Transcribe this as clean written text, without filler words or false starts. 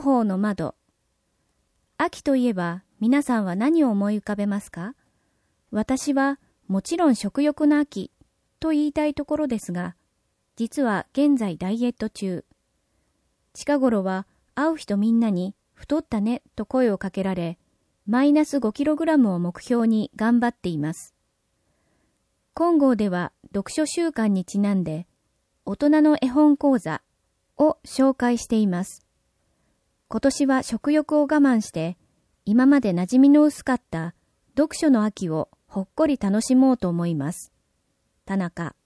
方の窓。秋といえば皆さんは何を思い浮かべますか？私はもちろん食欲の秋と言いたいところですが、実は現在ダイエット中。近頃は会う人みんなに太ったねと声をかけられ、マイナス 5kg を目標に頑張っています。金剛では読書習慣にちなんで、大人の絵本講座を紹介しています。今年は食欲を我慢して、今まで馴染みの薄かった読書の秋をほっこり楽しもうと思います。田中。